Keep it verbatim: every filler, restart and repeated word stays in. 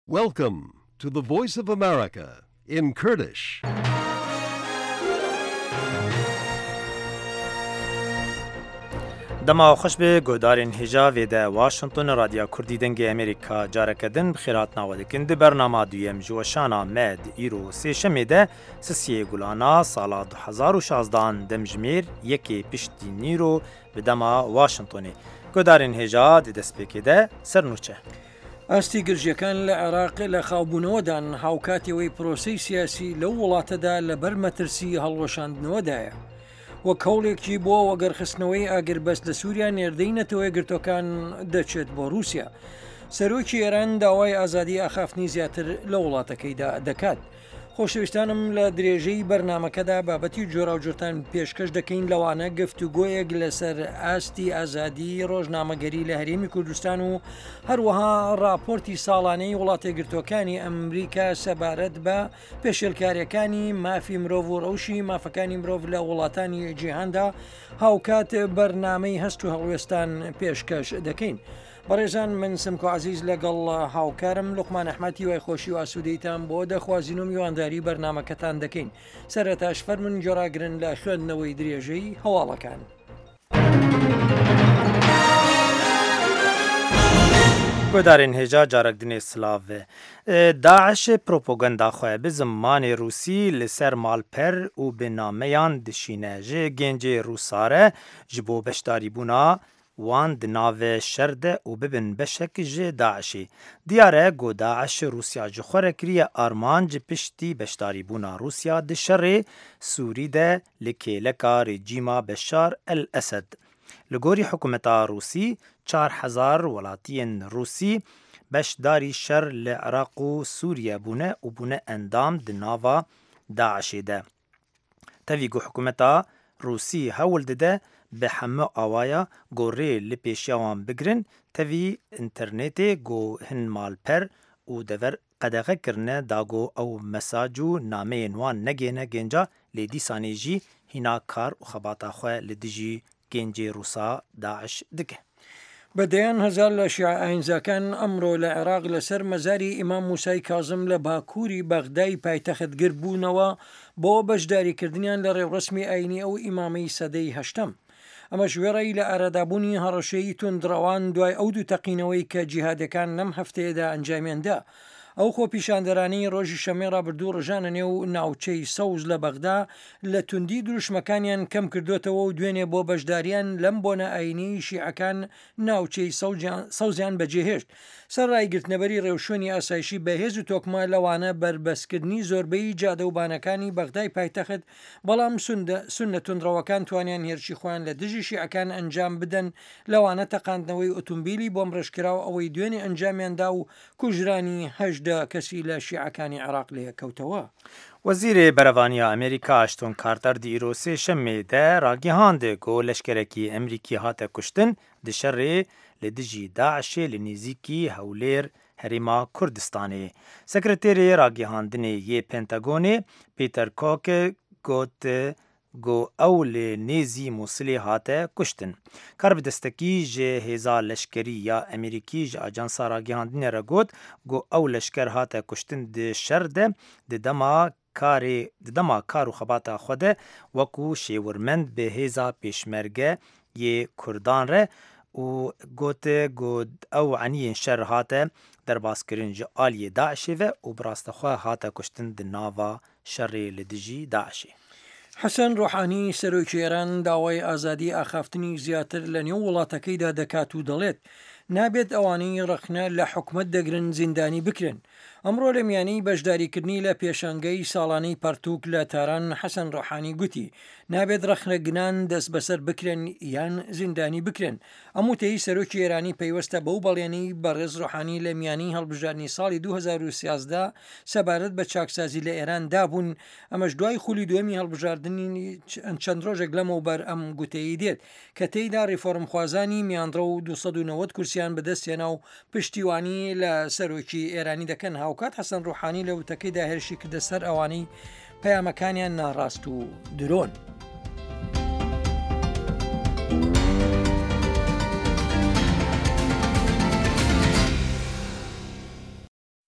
Welcome to the Voice of America in Kurdish. دما خوش به گودارین هجا و ده واشنطن رادیو کردی دنگ امریکا جارکدن بخیرات ناودکن ده برنامه دویم جوشانا مد ایرو سی شمیده سسیه گولانا سالا دو هزار و شازده دمجمیر یکی پشتی نیرو به دما واشنطنی گودارین هجا ده دست بکیده سرنوچه ئاستی گرژیەکان لە عێراق لە خاوبوونەوەدان هاوکاتیەوەی پرۆسەی سیاسی لەو وڵاتەدا لە بەر مەترسی هەڵوەشاندنەوەدایە وە کەوڵێکی بۆ وەگەرخستنەوەی ئاگربەست لە سووریا نێردەی نەتەوەی گرتوەکان دەچێت بۆ رووسیا. سەرۆکی ئێران داوای ئازادی ئاخافتنی زیاتر لە وڵاتەکەیدا دەکات. خۆشەویستانم لە درێژەی بەرنمەکەدا بابەتی جۆراوجۆرتان پێشکەش دەکەین لەوانە گفتوگۆیەک لەسەر ئاستی ئازادی ڕۆژنامەگەری لە هەرێمی کوردستان و هەروەها راپۆرتی ساڵانەی وڵاتە گرتوەکانی ئەمریکا سەبارەت بە پێشێلکاریەکانی مافی مرۆڤ و ڕەوشی مافەکانی مرۆڤ لە وڵاتانی جیهاندا هاوکات بەرنامەی هەست و هەڵوێستان پێشکەش دەکەین. بەڕێزان من سمکۆ عزیز لەگەڵ هاوکارم لوقمان ئەحمەدی وای خۆشی و ئاسوودەیتان بۆ دەخوازین و میوانداری بەرنمەکەتان دەکەین. سەرەتاش فەرمون جۆراگرن لە خوێندنەوەی درێژەی هەواڵەکان. گودارین هجا جارک دنی سلاوه داعش پروپاگاندا خواه به زمان روسی لسر مالپر و به نامیان دشینه جه گنج روساره جبو بشتاری بونا وان دناوه شرده و ببن بشک جه داعشی دیاره گو داعش روسیا جخوره کریه آرمان جه پشتی بشتاری بونا روسیا ده شر سوری ده لکه لکا رجیما بشار الاسد لگوری حکومتا روسی چار هزار ولاتین روسی بشداری شر لعراق و سوریه بونه و بونه اندام دناوا داعشی ده تاویگو حکومتا روسی هول ده به همه آوایا گوری لپیشیوان بگرن تاوی انترنتی گو هن مال پر و دور قدغه کرنه داگو او مساجو نامه نوان نگینه گنجا لیدی سانیجی هینا کار و خباتا خواه لدیجی گنجی روسا داعش دکه. بەدەیان هەزار لە شیعە ئاینزاکان ئەمڕۆ لە عێراق لەسەر مەزاری ئیمام موسای کاظم لە باکووری بەغدای پایتەختگر بوونەوە بۆ بەشداریکردنیان لە ڕێوڕسمی ئاینی ئەو ئیمامەی سەدەی هەشتەم. ئەمەش وێڕەی لە ئارادابوونی هەڕەشەی توندڕەوان دوای ئەو دوو تەقینەوەی کە جیهادەکان لەم هەفتەیەدا ئەنجامیاندا. ئەو خۆ پیشاندەرانی ڕۆژی شەمەی ڕابردوو ڕژانە نێو ناوچەی سەوز لە بەغدا لە توندی دروشمەکانیان کەم کردوتەوە و دوێنێ بۆ بەشداریان لەم بۆنە ئاینی شیعەکان ناوچەی سەوزیان بەجێهێشت. سەر ڕایگرتنەبەری ڕێوشوێنی ئاسایشی بەهێز و تۆکمە لەوانە بربەسکردنی زۆربەی جادەوبانەکانی بەغدای پایتەخت بەڵام سونە توندڕەوەکان توانیان هێرشی خۆیان لە دژی شیعەکان ئەنجام بدەن لەوانە تەقاندنەوەی ئۆتۆمبیلی بۆم ڕێژکراوە ئەوەی دوێنێ ئەنجامیاندا و کوژرانی هەژدە کەسی لە شیعەکانی عێراق لێکەوتەوە. وزیر بەرەوانی ئەمریکا ئاشتۆن کارتەر دیرۆ سێ شەمێدە ڕاگەیاندە گۆ لەشکرێکی ئەمریکی هاتە کوشتن دشەڕێ لە دژی داعشێ لە نێزیکی هەولێر هەرێما کوردستانê. سەکرتێرê ڕاگەیاندنê yê پێنتاگۆنê پێتەر کۆکê got گو ئەو لێ نێزی مووسڵê هاتە کوشتن. کاربدەستەکî ji hêza leşkerî ya Amerîkî ji ajansa ragîhandinê re got got ew leşker hate kuştin di şer de di dema karê di dema kar û xebata xwe de wekû şêwirmend bi hêza pêşmerge yê Kurdan re û gote got ew eniyên şer hate derbazkirin ji aliyê Daişê ve û bi rastexwe hate kuştin di nava şerê li dijî Daişê. حەسەن ڕۆحانی سەرۆکی ئێران داوای ئازادی ئاخافتنی زیاتر لە نێو وڵاتەکەیدا دەکات و دەڵێت نابێت ئەوانەی ڕەخنە لە حکومەت دەگرن زیندانی بکرێن. ئەمڕۆ لە میانەی بەشداریکردنی لە پێشانگەی ساڵانەی پەرتووک لە تاران حەسەن ڕۆحانی گوتی نابێت ڕەخنە گنان دەست بەسەر بکرێن یان زیندانی بکرێن. ئەم وتەی سەرۆکی ئێرانی پەیوەستە بەو بەڵێنەی بەڕێز ڕۆحانی لە میانەی هەڵبژاردننی ساڵی دوو هەزار و سیازدە سەبارەت بە چاکسازی لە ئێران دابوون. ئەمەش دوای خولی دووەمی هەڵبژاردننی چەند ڕۆژێک لەمەوبەر ئەم گوتەی دێت کە تێیدا ڕیفۆرمخوازانی میاندرە و دووسەد و نەوەد کورسیان بەدەستێنا و پشتیوانی لە سەرۆکی ئێرانی دەکەن. هاوکات حەسەن ڕۆحانی لە وتەکەیدا هێرشی کردە سەر ئەوانەی پەیامەکانیان ناڕاست و درۆن.